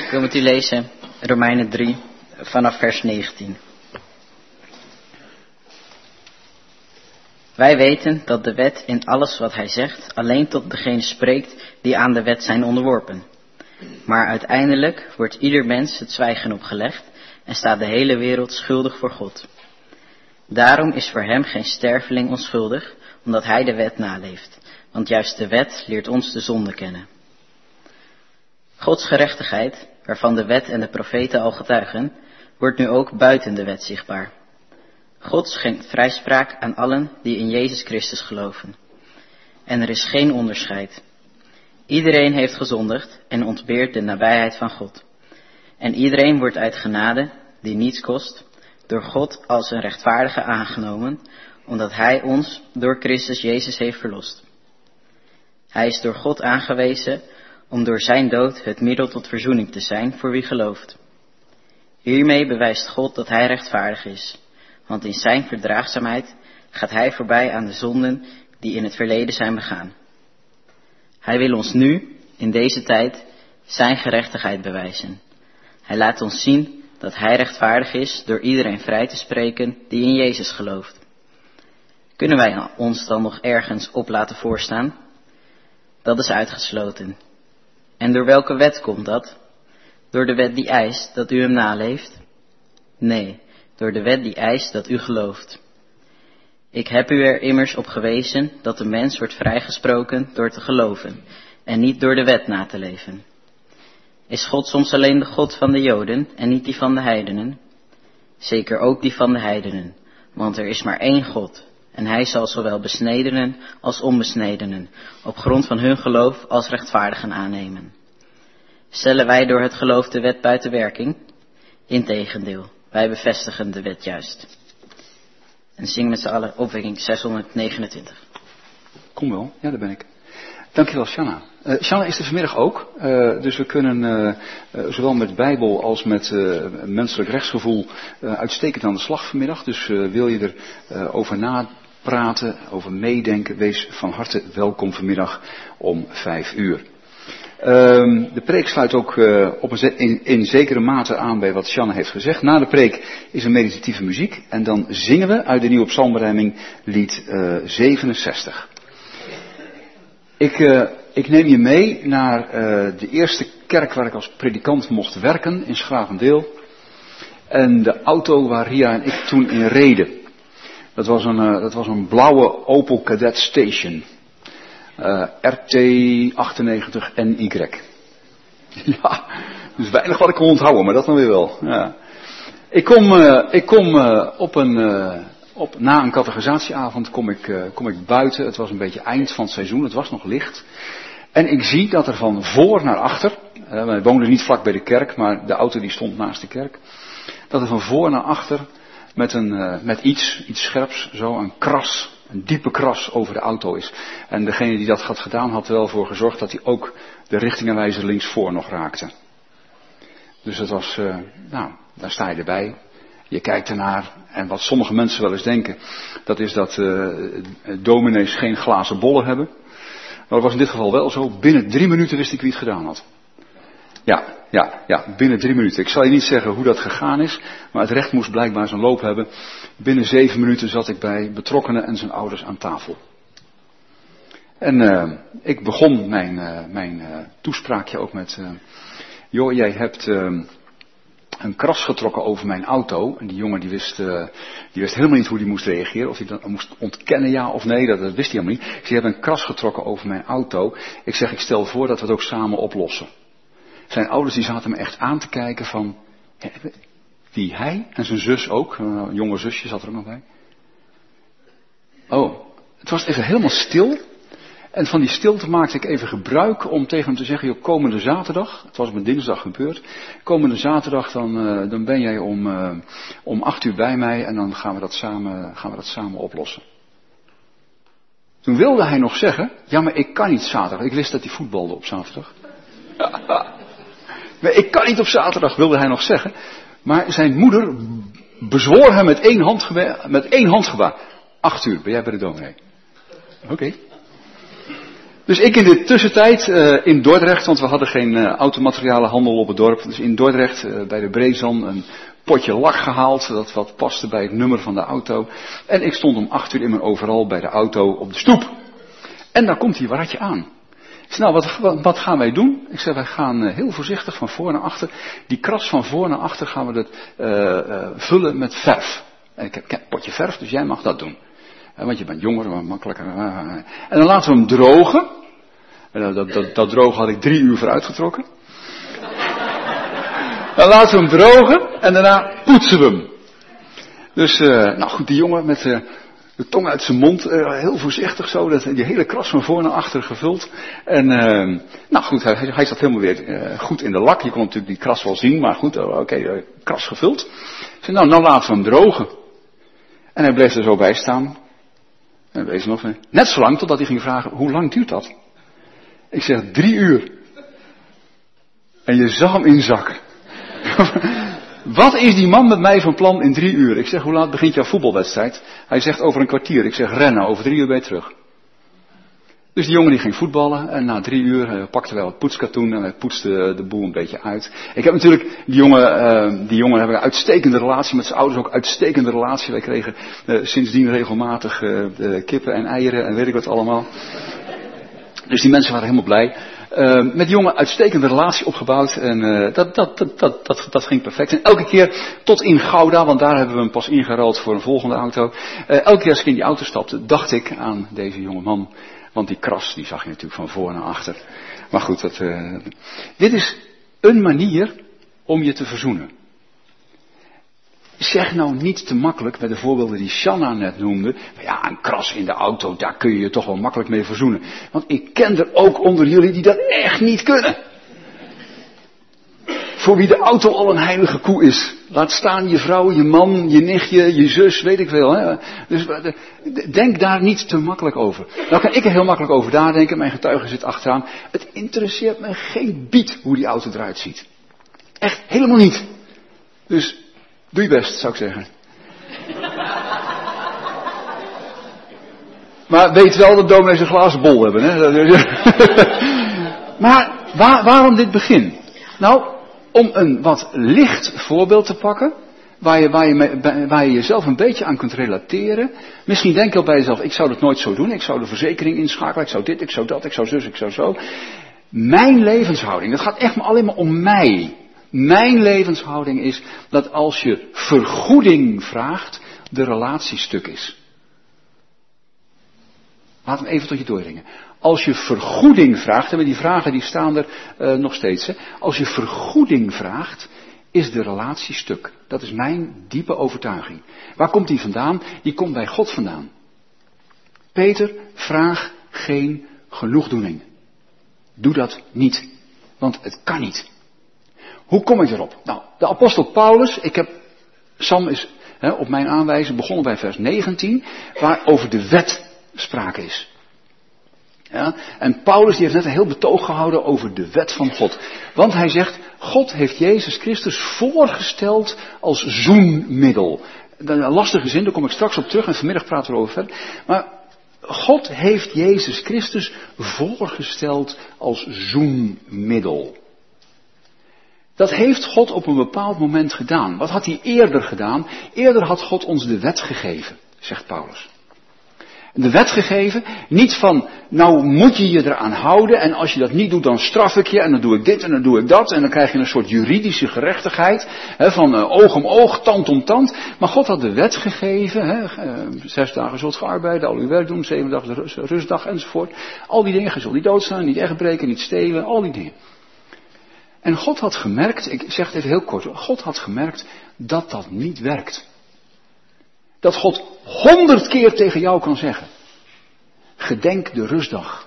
Ik wil met u lezen Romeinen 3 vanaf vers 19. Wij weten dat de wet in alles wat hij zegt alleen tot degene spreekt die aan de wet zijn onderworpen. Maar uiteindelijk wordt ieder mens het zwijgen opgelegd en staat de hele wereld schuldig voor God. Daarom is voor hem geen sterveling onschuldig, omdat hij de wet naleeft. Want juist de wet leert ons de zonde kennen. Gods gerechtigheid, waarvan de wet en de profeten al getuigen, wordt nu ook buiten de wet zichtbaar. God schenkt vrijspraak aan allen die in Jezus Christus geloven. En er is geen onderscheid. Iedereen heeft gezondigd en ontbeert de nabijheid van God. En iedereen wordt uit genade, die niets kost, door God als een rechtvaardige aangenomen, omdat hij ons door Christus Jezus heeft verlost. Hij is door God aangewezen om door zijn dood het middel tot verzoening te zijn voor wie gelooft. Hiermee bewijst God dat hij rechtvaardig is, want in zijn verdraagzaamheid gaat hij voorbij aan de zonden die in het verleden zijn begaan. Hij wil ons nu, in deze tijd, zijn gerechtigheid bewijzen. Hij laat ons zien dat hij rechtvaardig is door iedereen vrij te spreken die in Jezus gelooft. Kunnen wij ons dan nog ergens op laten voorstaan? Dat is uitgesloten. En door welke wet komt dat? Door de wet die eist dat u hem naleeft? Nee, door de wet die eist dat u gelooft. Ik heb u er immers op gewezen dat de mens wordt vrijgesproken door te geloven en niet door de wet na te leven. Is God soms alleen de God van de Joden en niet die van de heidenen? Zeker ook die van de heidenen, want er is maar één God. En hij zal zowel besnedenen als onbesnedenen op grond van hun geloof als rechtvaardigen aannemen. Stellen wij door het geloof de wet buiten werking? Integendeel, wij bevestigen de wet juist. En zing met z'n allen opwekking 629. Kom wel, ja, daar ben ik. Dankjewel, Shanna. Shanna is er vanmiddag ook, dus we kunnen zowel met Bijbel als met menselijk rechtsgevoel uitstekend aan de slag vanmiddag. Dus wil je er over napraten, over meedenken, wees van harte welkom vanmiddag om 5:00. De preek sluit ook in zekere mate aan bij wat Shanna heeft gezegd. Na de preek is er meditatieve muziek en dan zingen we uit de nieuwe psalmberijming lied 67. Ik neem je mee naar de eerste kerk waar ik als predikant mocht werken in Schravendeel. En de auto waar Ria en ik toen in reden. Dat was een blauwe Opel Kadett Station. RT98 NY. Ja, dus weinig wat ik kon onthouden, maar dat dan weer wel. Ja. Ik kom na een categorisatieavond kom ik buiten. Het was een beetje eind van het seizoen, het was nog licht. En ik zie dat er van voor naar achter, wij woonden niet vlak bij de kerk, maar de auto die stond naast de kerk. Dat er van voor naar achter met iets scherps, zo een diepe kras over de auto is. En degene die dat had gedaan had er wel voor gezorgd dat hij ook de richtingenwijzer linksvoor nog raakte. Dus dat was, daar sta je erbij. Je kijkt ernaar en wat sommige mensen wel eens denken, dat is dat dominees geen glazen bollen hebben. Maar dat was in dit geval wel zo. Binnen 3 minuten wist ik wie het gedaan had. Ja, binnen 3 minuten. Ik zal je niet zeggen hoe dat gegaan is, maar het recht moest blijkbaar zijn loop hebben. Binnen 7 minuten zat ik bij betrokkenen en zijn ouders aan tafel. En ik begon mijn toespraakje ook met, joh, jij hebt een kras getrokken over mijn auto. En die jongen die wist helemaal niet hoe hij moest reageren. Of hij dat moest ontkennen, ja of nee, dat wist hij helemaal niet. Ik zei, je hebt een kras getrokken over mijn auto. Ik zeg, ik stel voor dat we het ook samen oplossen. Zijn ouders die zaten me echt aan te kijken van, wie, hij en zijn zus ook, een jonge zusje zat er ook nog bij. Oh, het was even helemaal stil. En van die stilte maakte ik even gebruik om tegen hem te zeggen, joh, komende zaterdag, het was op een dinsdag gebeurd, komende zaterdag dan ben jij om 8:00 bij mij en dan gaan we dat samen oplossen. Toen wilde hij nog zeggen, ja maar ik kan niet zaterdag, ik wist dat hij voetbalde op zaterdag. Maar ik kan niet op zaterdag, wilde hij nog zeggen. Maar zijn moeder bezwoor hem met één handgebaar. 8:00, ben jij bij de dominee? Oké. Dus ik in de tussentijd in Dordrecht, want we hadden geen automaterialenhandel op het dorp. Dus in Dordrecht bij de Brezan een potje lak gehaald, dat wat paste bij het nummer van de auto. En ik stond om 8 uur in mijn overal bij de auto op de stoep. En daar komt die Waratje aan. Ik zei, nou, wat gaan wij doen? Ik zei, wij gaan heel voorzichtig van voor naar achter. Die kras van voor naar achter gaan we dat vullen met verf. En ik heb een potje verf, dus jij mag dat doen. Want je bent jonger, maar makkelijker. En dan laten we hem drogen. En dat drogen had ik 3 uur voor uitgetrokken. Dan laten we hem drogen en daarna poetsen we hem. Dus, nou goed, die jongen met de tong uit zijn mond, heel voorzichtig zo, die hele kras van voor naar achter gevuld. En, nou goed, hij zat helemaal weer goed in de lak. Je kon natuurlijk die kras wel zien, maar goed, oké, kras gevuld. Ik zei, nou laten we hem drogen. En hij bleef er zo bij staan. En wees nog net zo lang totdat hij ging vragen, hoe lang duurt dat? Ik zeg, 3 uur. En je zag hem inzakken. Wat is die man met mij van plan in 3 uur? Ik zeg, hoe laat begint jouw voetbalwedstrijd? Hij zegt, over een kwartier. Ik zeg, rennen, over 3 uur ben je terug. Dus die jongen die ging voetballen en na 3 uur pakte wel het poetskatoen en hij poetste de boel een beetje uit. Ik heb natuurlijk, die jongen hebben een uitstekende relatie met zijn ouders, ook uitstekende relatie. Wij kregen sindsdien regelmatig kippen en eieren en weet ik wat allemaal. Dus die mensen waren helemaal blij. Met die jongen uitstekende relatie opgebouwd en dat ging perfect. En elke keer tot in Gouda, want daar hebben we hem pas ingeruild voor een volgende auto. Elke keer als ik in die auto stapte, dacht ik aan deze jonge man. Want die kras, die zag je natuurlijk van voor naar achter. Maar goed, dit is een manier om je te verzoenen. Zeg nou niet te makkelijk, met de voorbeelden die Shanna net noemde. Ja, een kras in de auto, daar kun je je toch wel makkelijk mee verzoenen. Want ik ken er ook onder jullie die dat echt niet kunnen. Voor wie de auto al een heilige koe is. Laat staan je vrouw, je man, je nichtje, je zus, weet ik veel. Hè? Dus denk daar niet te makkelijk over. Nou kan ik er heel makkelijk over nadenken, mijn getuige zit achteraan. Het interesseert me geen biet hoe die auto eruit ziet. Echt helemaal niet. Dus doe je best, zou ik zeggen. Maar weet wel dat dominees een glazen bol hebben. Hè? Maar waarom dit begin? Nou, om een wat licht voorbeeld te pakken, waar je jezelf een beetje aan kunt relateren. Misschien denk je al bij jezelf, ik zou dat nooit zo doen, ik zou de verzekering inschakelen, ik zou dit, ik zou dat, ik zou zus, ik zou zo. Mijn levenshouding, dat gaat echt alleen maar om mij. Mijn levenshouding is dat als je vergoeding vraagt, de relatie stuk is. Laat hem even tot je doordringen. Als je vergoeding vraagt, en die vragen die staan er nog steeds. Hè. Als je vergoeding vraagt, is de relatie stuk. Dat is mijn diepe overtuiging. Waar komt die vandaan? Die komt bij God vandaan. Peter, vraag geen genoegdoening. Doe dat niet. Want het kan niet. Hoe kom ik erop? Nou, de apostel Paulus, Sam is op mijn aanwijzing begonnen bij vers 19, waar over de wet sprake is. Ja, en Paulus die heeft net een heel betoog gehouden over de wet van God. Want hij zegt, God heeft Jezus Christus voorgesteld als zoenmiddel. Een lastige zin, daar kom ik straks op terug en vanmiddag praten we erover verder. Maar God heeft Jezus Christus voorgesteld als zoenmiddel. Dat heeft God op een bepaald moment gedaan. Wat had hij eerder gedaan? Eerder had God ons de wet gegeven, zegt Paulus. De wet gegeven, niet van, nou moet je je eraan houden en als je dat niet doet dan straf ik je en dan doe ik dit en dan doe ik dat en dan krijg je een soort juridische gerechtigheid, van oog om oog, tand om tand. Maar God had de wet gegeven, 6 dagen zult ge arbeiden, al uw werk doen, 7 dagen de rustdag enzovoort. Al die dingen, je zult niet doodslaan, niet echt breken, niet stelen, al die dingen. En God had gemerkt, ik zeg het even heel kort, God had gemerkt dat dat niet werkt. Dat God 100 keer tegen jou kan zeggen. Gedenk de rustdag.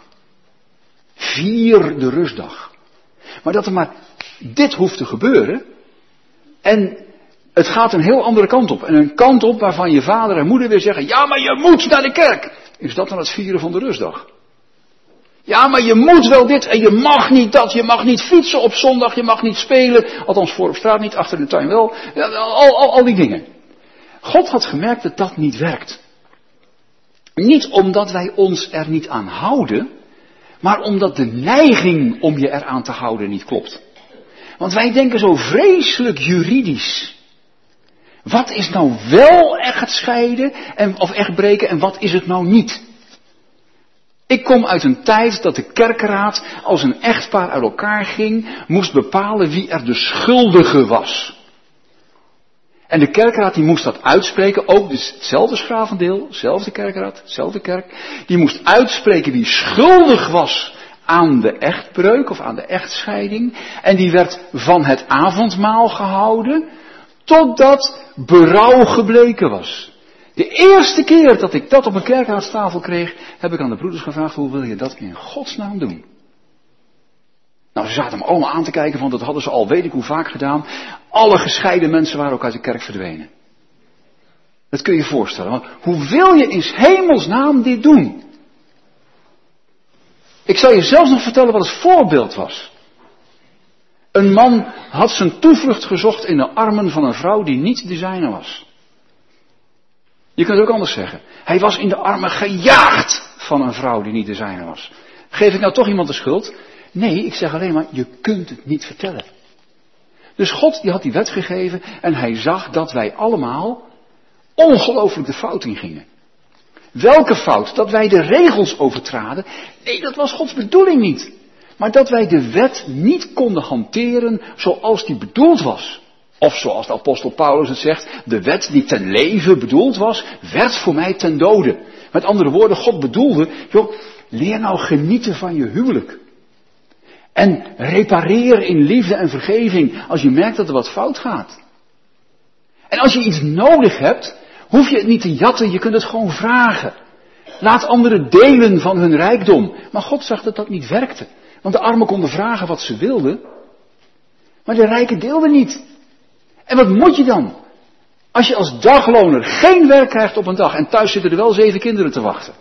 Vier de rustdag. Maar dat er maar dit hoeft te gebeuren. En het gaat een heel andere kant op. En een kant op waarvan je vader en moeder weer zeggen, ja maar je moet naar de kerk. Is dat dan het vieren van de rustdag? Ja maar je moet wel dit en je mag niet dat. Je mag niet fietsen op zondag. Je mag niet spelen. Althans voor op straat niet, achter de tuin wel. Al die dingen. God had gemerkt dat dat niet werkt. Niet omdat wij ons er niet aan houden, maar omdat de neiging om je eraan te houden niet klopt. Want wij denken zo vreselijk juridisch. Wat is nou wel echt scheiden of echt breken en wat is het nou niet? Ik kom uit een tijd dat de kerkenraad, als een echtpaar uit elkaar ging, moest bepalen wie er de schuldige was. En de kerkenraad die moest dat uitspreken, ook dus hetzelfde Schavendeel, zelfde kerkenraad, zelfde kerk. Die moest uitspreken wie schuldig was aan de echtbreuk of aan de echtscheiding. En die werd van het avondmaal gehouden, totdat berouw gebleken was. De eerste keer dat ik dat op een kerkraadstafel kreeg, heb ik aan de broeders gevraagd, hoe wil je dat in godsnaam doen? Nou, ze zaten me allemaal aan te kijken, want dat hadden ze al weet ik hoe vaak gedaan. Alle gescheiden mensen waren ook uit de kerk verdwenen. Dat kun je je voorstellen. Want hoe wil je in hemelsnaam dit doen? Ik zal je zelfs nog vertellen wat het voorbeeld was. Een man had zijn toevlucht gezocht in de armen van een vrouw die niet de zijne was. Je kunt het ook anders zeggen. Hij was in de armen gejaagd van een vrouw die niet de zijne was. Geef ik nou toch iemand de schuld? Nee, ik zeg alleen maar, je kunt het niet vertellen. Dus God die had die wet gegeven en hij zag dat wij allemaal ongelooflijk de fout in gingen. Welke fout? Dat wij de regels overtraden? Nee, dat was Gods bedoeling niet. Maar dat wij de wet niet konden hanteren zoals die bedoeld was. Of zoals de apostel Paulus het zegt, de wet die ten leven bedoeld was, werd voor mij ten dode. Met andere woorden, God bedoelde, joh, leer nou genieten van je huwelijk. En repareer in liefde en vergeving als je merkt dat er wat fout gaat. En als je iets nodig hebt, hoef je het niet te jatten, je kunt het gewoon vragen. Laat anderen delen van hun rijkdom. Maar God zag dat dat niet werkte. Want de armen konden vragen wat ze wilden, maar de rijken deelden niet. En wat moet je dan? Als je als dagloner geen werk krijgt op een dag en thuis zitten er wel 7 kinderen te wachten.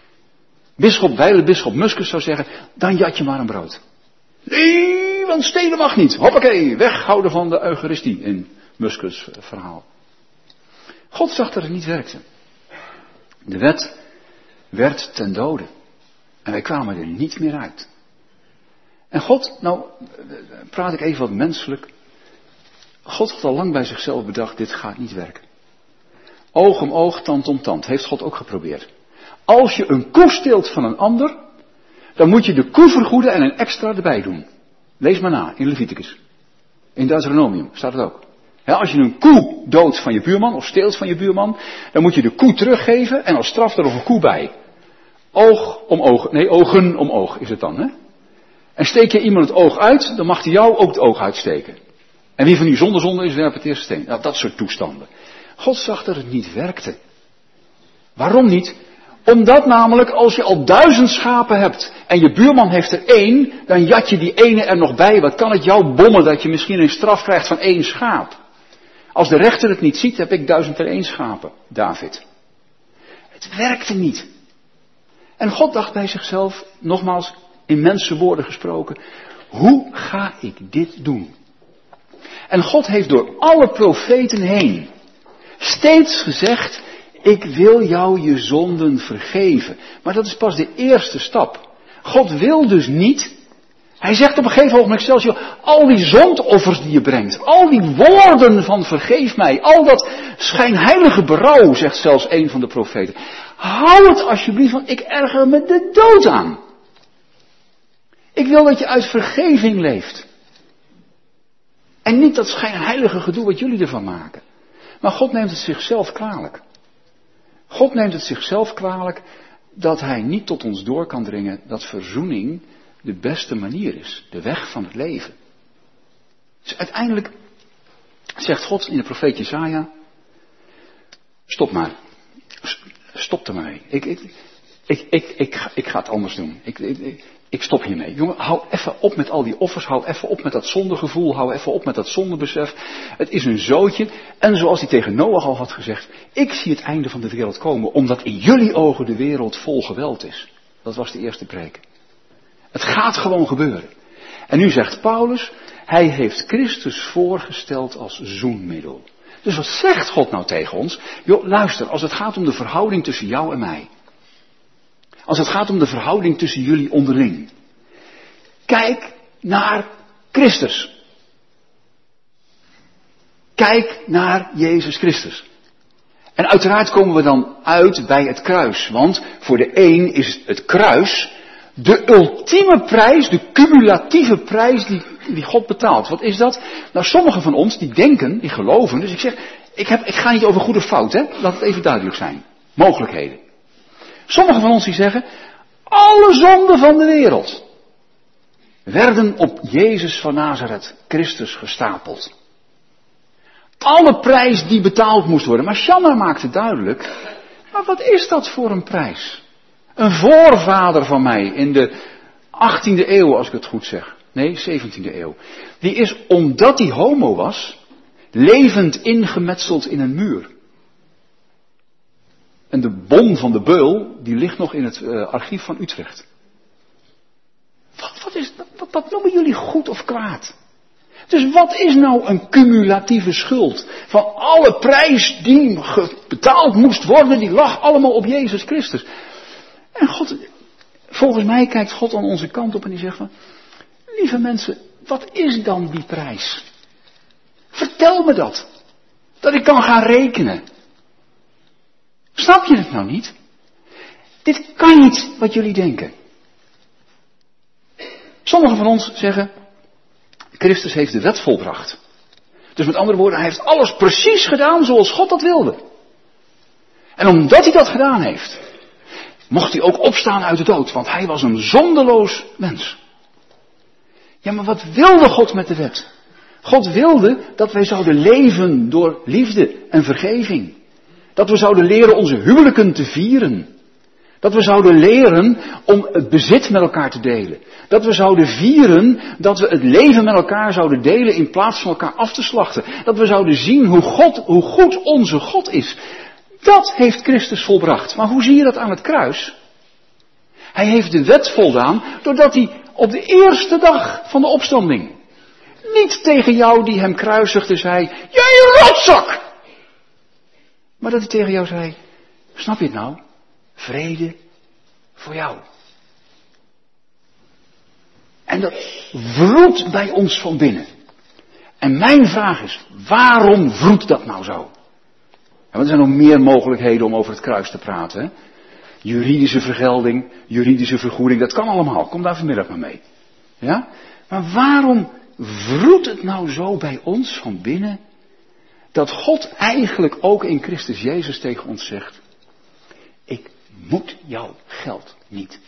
Bisschop Muskus zou zeggen, dan jat je maar een brood. Nee, want stelen mag niet. Hoppakee, weghouden van de Eucharistie in Muskus' verhaal. God zag dat het niet werkte. De wet werd ten dode. En wij kwamen er niet meer uit. En God, nou praat ik even wat menselijk. God had al lang bij zichzelf bedacht, dit gaat niet werken. Oog om oog, tand om tand. Heeft God ook geprobeerd. Als je een koe steelt van een ander, dan moet je de koe vergoeden en een extra erbij doen. Lees maar na, in Leviticus. In Deuteronomium staat het ook. Als je een koe doodt van je buurman, of steelt van je buurman, dan moet je de koe teruggeven en als straf er nog een koe bij. Ogen om oog is het dan, hè? En steek je iemand het oog uit, dan mag hij jou ook het oog uitsteken. En wie van u zonder zonde is, werpt het eerste steen. Nou, dat soort toestanden. God zag dat het niet werkte. Waarom niet? Omdat namelijk als je al 1000 schapen hebt en je buurman heeft er 1, dan jat je die ene er nog bij. Wat kan het jou bommen dat je misschien een straf krijgt van 1 schaap? Als de rechter het niet ziet, heb ik 1001 schapen, David. Het werkte niet. En God dacht bij zichzelf, nogmaals in mensenwoorden gesproken, hoe ga ik dit doen? En God heeft door alle profeten heen steeds gezegd, ik wil jou je zonden vergeven. Maar dat is pas de eerste stap. God wil dus niet. Hij zegt op een gegeven ogenblik zelfs, joh, al die zondoffers die je brengt, al die woorden van vergeef mij, al dat schijnheilige berouw, zegt zelfs een van de profeten. Hou het alsjeblieft, want ik erger me de dood aan. Ik wil dat je uit vergeving leeft. En niet dat schijnheilige gedoe wat jullie ervan maken. Maar God neemt het zichzelf kwalijk. God neemt het zichzelf kwalijk dat hij niet tot ons door kan dringen dat verzoening de beste manier is. De weg van het leven. Dus uiteindelijk zegt God in de profeet Jesaja, stop maar. Stop er maar mee. Ik ga het anders doen. Ik stop hiermee. Jongen, hou even op met al die offers. Hou even op met dat zondegevoel. Hou even op met dat zondebesef. Het is een zootje. En zoals hij tegen Noach al had gezegd. Ik zie het einde van de wereld komen. Omdat in jullie ogen de wereld vol geweld is. Dat was de eerste preek. Het gaat gewoon gebeuren. En nu zegt Paulus. Hij heeft Christus voorgesteld als zoenmiddel. Dus wat zegt God nou tegen ons? Joh, luister. Als het gaat om de verhouding tussen jou en mij. Als het gaat om de verhouding tussen jullie onderling. Kijk naar Christus. Kijk naar Jezus Christus. En uiteraard komen we dan uit bij het kruis. Want voor de een is het kruis de ultieme prijs, de cumulatieve prijs die God betaalt. Wat is dat? Nou, sommigen van ons die denken, die geloven. Dus ik zeg, ik ga niet over goed of fout, hè. Laat het even duidelijk zijn. Mogelijkheden. Sommigen van ons die zeggen, alle zonden van de wereld werden op Jezus van Nazareth, Christus, gestapeld. Alle prijs die betaald moest worden. Maar Shanna maakt het duidelijk. Maar wat is dat voor een prijs? Een voorvader van mij in de 18e eeuw, als ik het goed zeg. Nee, 17e eeuw. Die is, omdat hij homo was, levend ingemetseld in een muur. En de bom van de beul, die ligt nog in het archief van Utrecht. Wat noemen jullie goed of kwaad? Dus wat is nou een cumulatieve schuld? Van alle prijs die betaald moest worden, die lag allemaal op Jezus Christus. En God, volgens mij kijkt God aan onze kant op en die zegt van, lieve mensen, wat is dan die prijs? Vertel me dat. Dat ik kan gaan rekenen. Snap je het nou niet? Dit kan niet wat jullie denken. Sommigen van ons zeggen, Christus heeft de wet volbracht. Dus met andere woorden, hij heeft alles precies gedaan zoals God dat wilde. En omdat hij dat gedaan heeft, mocht hij ook opstaan uit de dood, want hij was een zondeloos mens. Ja, maar wat wilde God met de wet? God wilde dat wij zouden leven door liefde en vergeving. Dat we zouden leren onze huwelijken te vieren. Dat we zouden leren om het bezit met elkaar te delen. Dat we zouden vieren dat we het leven met elkaar zouden delen in plaats van elkaar af te slachten. Dat we zouden zien hoe goed onze God is. Dat heeft Christus volbracht. Maar hoe zie je dat aan het kruis? Hij heeft de wet voldaan doordat hij op de eerste dag van de opstanding niet tegen jou die hem kruisigde zei, jij rotzak! Maar dat hij tegen jou zei, snap je het nou? Vrede voor jou. En dat wroet bij ons van binnen. En mijn vraag is, waarom wroet dat nou zo? En er zijn nog meer mogelijkheden om over het kruis te praten. Hè? Juridische vergelding, juridische vergoeding, dat kan allemaal. Kom daar vanmiddag maar mee. Ja? Maar waarom wroet het nou zo bij ons van binnen, dat God eigenlijk ook in Christus Jezus tegen ons zegt, ik moet jouw geld niet.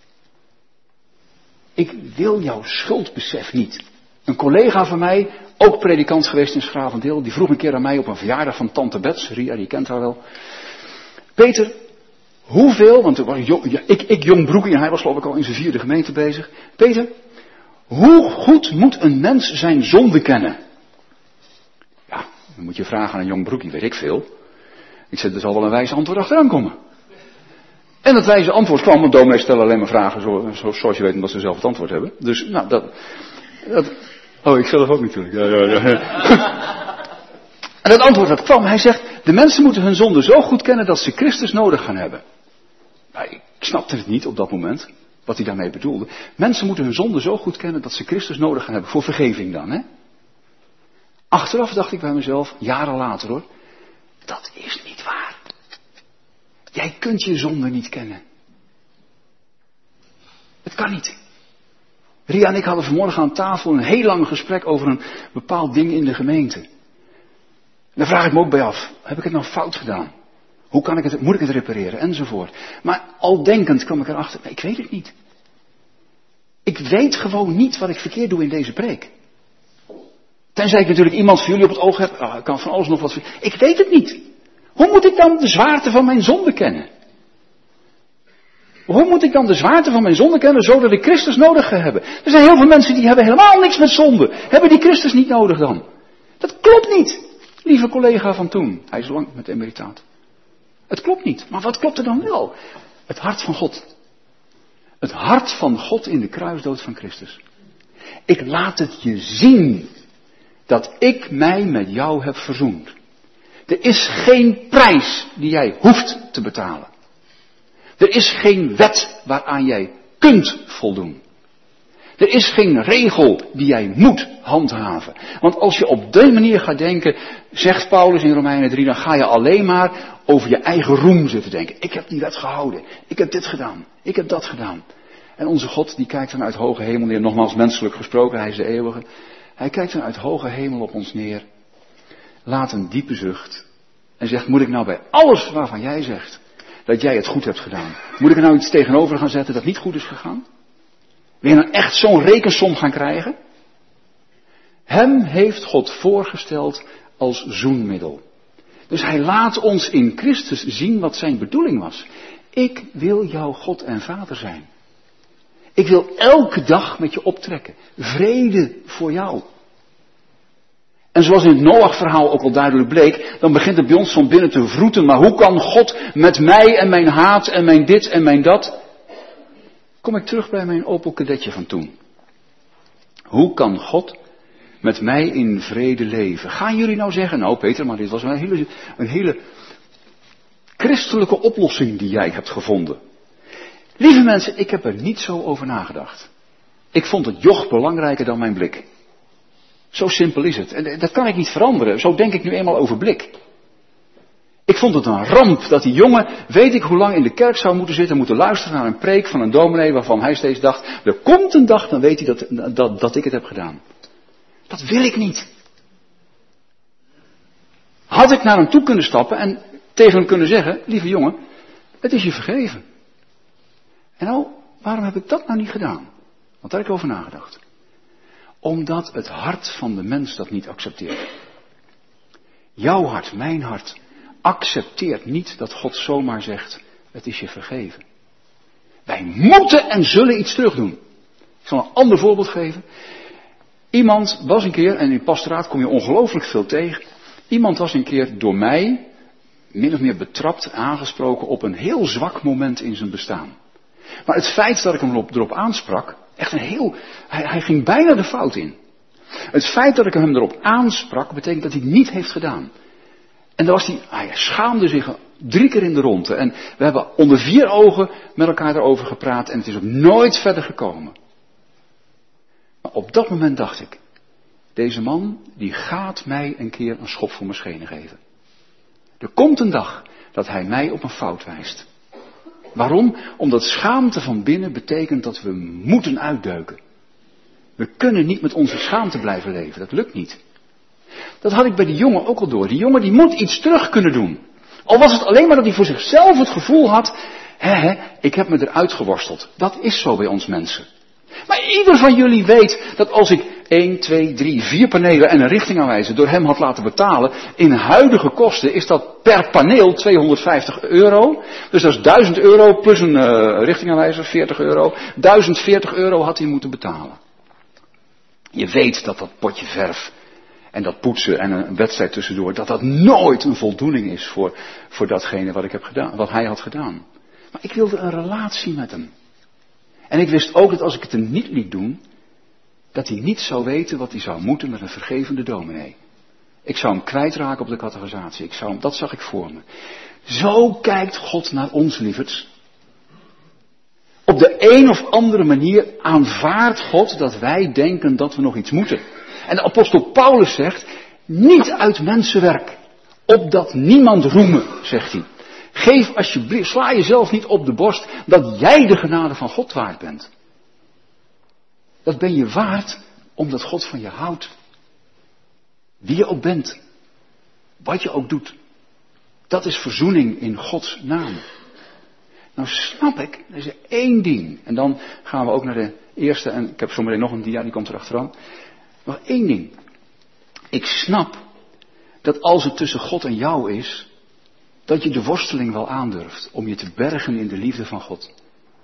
Ik wil jouw schuldbesef niet. Een collega van mij, ook predikant geweest in Schravendeel, die vroeg een keer aan mij op een verjaardag van tante Bets, Ria, die kent haar wel. Peter, hoeveel, want ik jong broekie en hij was geloof ik al in zijn 4e gemeente bezig. Peter, hoe goed moet een mens zijn zonde kennen? Ja, dan moet je vragen aan een jong broekie, weet ik veel. Ik zei, er zal wel een wijze antwoord achteraan komen. En dat wijze antwoord kwam, want dominee stellen alleen maar vragen zoals je weet, omdat ze zelf het antwoord hebben. Dus, nou, dat oh, ik zelf ook natuurlijk. Ja. En dat antwoord dat kwam, hij zegt, de mensen moeten hun zonde zo goed kennen dat ze Christus nodig gaan hebben. Nou, ik snapte het niet op dat moment, wat hij daarmee bedoelde. Mensen moeten hun zonde zo goed kennen dat ze Christus nodig gaan hebben, voor vergeving dan, hè. Achteraf dacht ik bij mezelf, jaren later hoor, dat is niet waar. Jij kunt je zonde niet kennen. Het kan niet. Ria en ik hadden vanmorgen aan tafel een heel lang gesprek over een bepaald ding in de gemeente. En daar vraag ik me ook bij af. Heb ik het nou fout gedaan? Moet ik het repareren? Enzovoort. Maar al denkend kwam ik erachter. Nee, ik weet het niet. Ik weet gewoon niet wat ik verkeerd doe in deze preek. Tenzij ik natuurlijk iemand van jullie op het oog heb. Ik kan van alles nog wat. Ik weet het niet. Hoe moet ik dan de zwaarte van mijn zonde kennen? Hoe moet ik dan de zwaarte van mijn zonde kennen, zodat ik Christus nodig ga hebben? Er zijn heel veel mensen die hebben helemaal niks met zonde. Hebben die Christus niet nodig dan? Dat klopt niet, lieve collega van toen. Hij is lang met emeritaat. Het klopt niet. Maar wat klopt er dan wel? Het hart van God. Het hart van God in de kruisdood van Christus. Ik laat het je zien dat ik mij met jou heb verzoend. Er is geen prijs die jij hoeft te betalen. Er is geen wet waaraan jij kunt voldoen. Er is geen regel die jij moet handhaven. Want als je op die manier gaat denken, zegt Paulus in Romeinen 3, dan ga je alleen maar over je eigen roem zitten denken. Ik heb die wet gehouden. Ik heb dit gedaan. Ik heb dat gedaan. En onze God die kijkt dan uit hoge hemel neer. Nogmaals menselijk gesproken, hij is de eeuwige. Hij kijkt dan uit hoge hemel op ons neer. Laat een diepe zucht. En zegt, moet ik nou bij alles waarvan jij zegt dat jij het goed hebt gedaan. Moet ik er nou iets tegenover gaan zetten dat niet goed is gegaan? Wil je nou echt zo'n rekensom gaan krijgen? Hem heeft God voorgesteld als zoenmiddel. Dus hij laat ons in Christus zien wat zijn bedoeling was. Ik wil jouw God en Vader zijn. Ik wil elke dag met je optrekken. Vrede voor jou. En zoals in het Noach-verhaal ook al duidelijk bleek, dan begint het bij ons van binnen te vroeten. Maar hoe kan God met mij en mijn haat en mijn dit en mijn dat? Kom ik terug bij mijn Opel Kadetje van toen. Hoe kan God met mij in vrede leven? Gaan jullie nou zeggen, nou Peter, maar dit was een hele christelijke oplossing die jij hebt gevonden. Lieve mensen, ik heb er niet zo over nagedacht. Ik vond het joch belangrijker dan mijn blik. Zo simpel is het. En dat kan ik niet veranderen. Zo denk ik nu eenmaal over blik. Ik vond het een ramp dat die jongen, weet ik hoe lang in de kerk zou moeten zitten, moeten luisteren naar een preek van een dominee waarvan hij steeds dacht, er komt een dag, dan weet hij dat ik het heb gedaan. Dat wil ik niet. Had ik naar hem toe kunnen stappen en tegen hem kunnen zeggen, lieve jongen, het is je vergeven. En nou, waarom heb ik dat nou niet gedaan? Want daar heb ik over nagedacht. Omdat het hart van de mens dat niet accepteert. Jouw hart, mijn hart, accepteert niet dat God zomaar zegt, het is je vergeven. Wij moeten en zullen iets terug doen. Ik zal een ander voorbeeld geven. Iemand was een keer, en in pastoraat kom je ongelooflijk veel tegen. Iemand was een keer door mij, min of meer betrapt, aangesproken op een heel zwak moment in zijn bestaan. Maar het feit dat ik hem erop aansprak, echt hij ging bijna de fout in. Het feit dat ik hem erop aansprak, betekent dat hij het niet heeft gedaan. En dan was hij schaamde zich 3 keer in de ronde. En we hebben onder 4 ogen met elkaar erover gepraat en het is ook nooit verder gekomen. Maar op dat moment dacht ik, deze man die gaat mij een keer een schop voor mijn schenen geven. Er komt een dag dat hij mij op een fout wijst. Waarom? Omdat schaamte van binnen betekent dat we moeten uitduiken. We kunnen niet met onze schaamte blijven leven, dat lukt niet. Dat had ik bij die jongen ook al door. Die jongen die moet iets terug kunnen doen. Al was het alleen maar dat hij voor zichzelf het gevoel had, ik heb me eruit geworsteld. Dat is zo bij ons mensen. Maar ieder van jullie weet dat als ik 1, 2, 3, 4 panelen en een richtingaanwijzer door hem had laten betalen, in huidige kosten is dat per paneel €250. Dus dat is €1000 plus een richtingaanwijzer, €40. €1040 had hij moeten betalen. Je weet dat dat potje verf en dat poetsen en een wedstrijd tussendoor, dat nooit een voldoening is voor datgene wat ik heb gedaan, wat hij had gedaan. Maar ik wilde een relatie met hem. En ik wist ook dat als ik het hem niet liet doen, dat hij niet zou weten wat hij zou moeten met een vergevende dominee. Ik zou hem kwijtraken op de catechisatie. Dat zag ik voor me. Zo kijkt God naar ons, lieverds. Op de een of andere manier aanvaardt God dat wij denken dat we nog iets moeten. En de apostel Paulus zegt, niet uit mensenwerk, opdat niemand roemen, zegt hij. Geef alsjeblieft, sla jezelf niet op de borst dat jij de genade van God waard bent. Dat ben je waard omdat God van je houdt. Wie je ook bent, wat je ook doet, dat is verzoening in Gods naam. Nou snap ik, er is 1 ding. En dan gaan we ook naar de eerste, en ik heb zometeen nog een dia, die komt erachteraan. Nog 1 ding. Ik snap dat als het tussen God en jou is, dat je de worsteling wel aandurft om je te bergen in de liefde van God.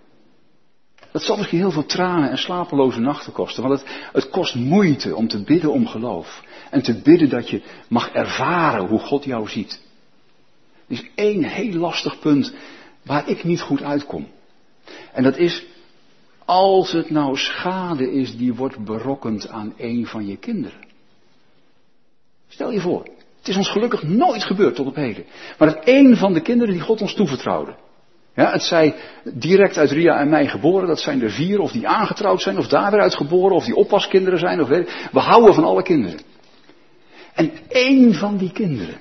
Dat zal misschien heel veel tranen en slapeloze nachten kosten, want het kost moeite om te bidden om geloof. En te bidden dat je mag ervaren hoe God jou ziet. Er is 1 heel lastig punt waar ik niet goed uitkom. En dat is, als het nou schade is die wordt berokkend aan 1 van je kinderen. Stel je voor, het is ons gelukkig nooit gebeurd tot op heden. Maar dat 1 van de kinderen die God ons toevertrouwde. Ja, het zij direct uit Ria en mij geboren, dat zijn er 4, of die aangetrouwd zijn, of daar weer uit geboren, of die oppaskinderen zijn, of we houden van alle kinderen. En één van die kinderen,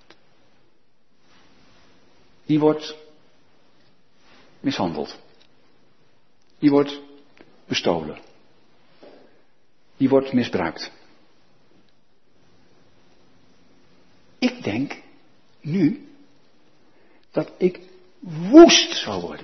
die wordt mishandeld. Die wordt bestolen. Die wordt misbruikt. Ik denk nu dat ik woest zou worden.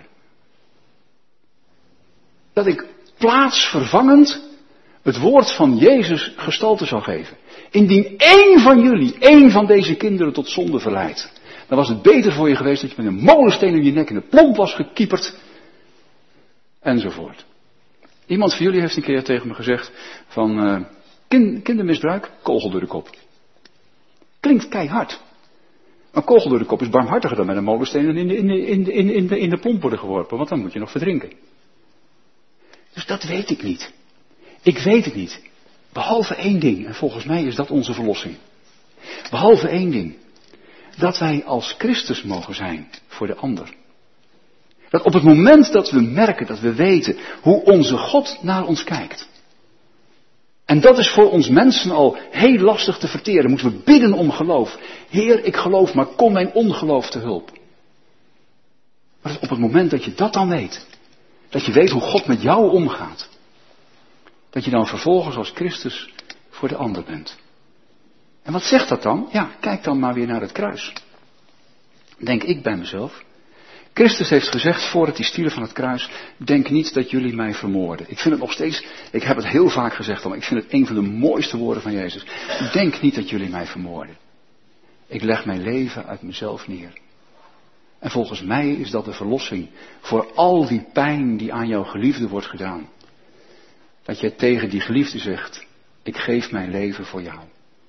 Dat ik plaatsvervangend het woord van Jezus gestalte zou geven. Indien één van jullie, één van deze kinderen tot zonde verleidt, dan was het beter voor je geweest dat je met een molensteen in je nek in de plomp was gekieperd. Enzovoort. Iemand van jullie heeft een keer tegen me gezegd van kindermisbruik, kogel door de kop. Klinkt keihard. Maar kogel door de kop is barmhartiger dan met een molensteen in de plomp worden geworpen, want dan moet je nog verdrinken. Dus dat weet ik niet. Ik weet het niet. Behalve één ding, en volgens mij is dat onze verlossing. Behalve één ding. Dat wij als Christus mogen zijn voor de ander. Dat op het moment dat we merken, dat we weten hoe onze God naar ons kijkt. En dat is voor ons mensen al heel lastig te verteren. Moeten we bidden om geloof. Heer, ik geloof, maar kom mijn ongeloof te hulp. Maar op het moment dat je dat dan weet. Dat je weet hoe God met jou omgaat. Dat je dan vervolgens als Christus voor de ander bent. En wat zegt dat dan? Ja, kijk dan maar weer naar het kruis. Denk ik bij mezelf. Christus heeft gezegd voor het stierf van het kruis, denk niet dat jullie mij vermoorden. Ik vind het nog steeds, ik heb het heel vaak gezegd, maar ik vind het een van de mooiste woorden van Jezus. Denk niet dat jullie mij vermoorden. Ik leg mijn leven uit mezelf neer. En volgens mij is dat de verlossing voor al die pijn die aan jouw geliefde wordt gedaan. Dat je tegen die geliefde zegt, ik geef mijn leven voor jou.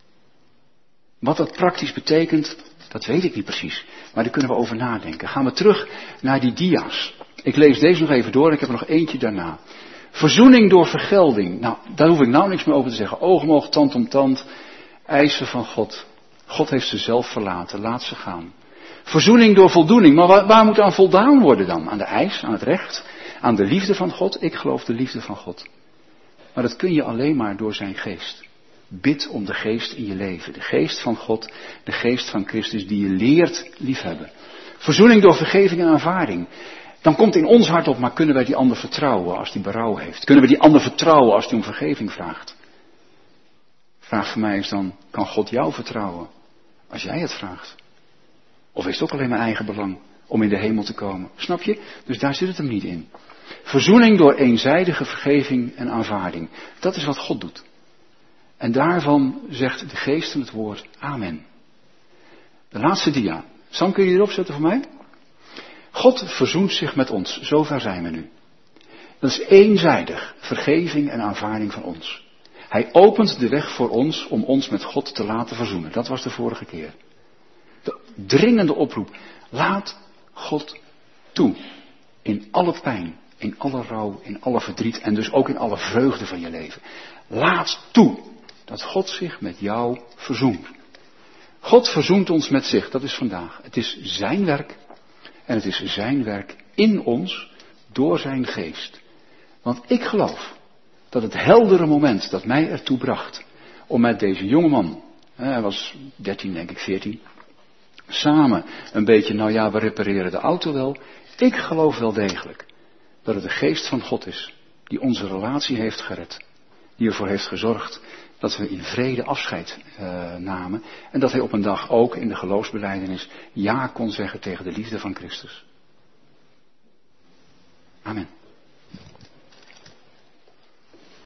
Wat dat praktisch betekent, dat weet ik niet precies. Maar daar kunnen we over nadenken. Gaan we terug naar die dia's. Ik lees deze nog even door, ik heb er nog eentje daarna. Verzoening door vergelding. Nou, daar hoef ik nou niks meer over te zeggen. Oog om oog, tand om tand. Eisen van God. God heeft ze zelf verlaten, laat ze gaan. Verzoening door voldoening. Maar waar moet aan voldaan worden dan? Aan de eis, aan het recht, aan de liefde van God? Ik geloof de liefde van God. Maar dat kun je alleen maar door zijn geest. Bid om de geest in je leven. De geest van God, de geest van Christus die je leert liefhebben. Verzoening door vergeving en aanvaarding. Dan komt in ons hart op, maar kunnen wij die ander vertrouwen als die berouw heeft? Kunnen we die ander vertrouwen als die om vergeving vraagt? Vraag voor mij is dan, kan God jou vertrouwen als jij het vraagt? Of is het ook alleen mijn eigen belang om in de hemel te komen? Snap je? Dus daar zit het hem niet in. Verzoening door eenzijdige vergeving en aanvaarding. Dat is wat God doet. En daarvan zegt de geest in het woord, amen. De laatste dia. Sam, kun je die erop zetten voor mij? God verzoent zich met ons. Zover zijn we nu. Dat is eenzijdig. Vergeving en aanvaarding van ons. Hij opent de weg voor ons om ons met God te laten verzoenen. Dat was de vorige keer. De dringende oproep. Laat God toe. In alle pijn, in alle rouw, in alle verdriet en dus ook in alle vreugde van je leven. Laat toe dat God zich met jou verzoent. God verzoent ons met zich, dat is vandaag. Het is zijn werk en het is zijn werk in ons door zijn geest. Want ik geloof dat het heldere moment dat mij ertoe bracht om met deze jongeman, hij was 13 denk ik, 14, samen een beetje, nou ja, we repareren de auto wel. Ik geloof wel degelijk dat het de geest van God is die onze relatie heeft gered. Die ervoor heeft gezorgd dat we in vrede afscheid namen. En dat hij op een dag ook in de geloofsbelijdenis ja kon zeggen tegen de liefde van Christus. Amen.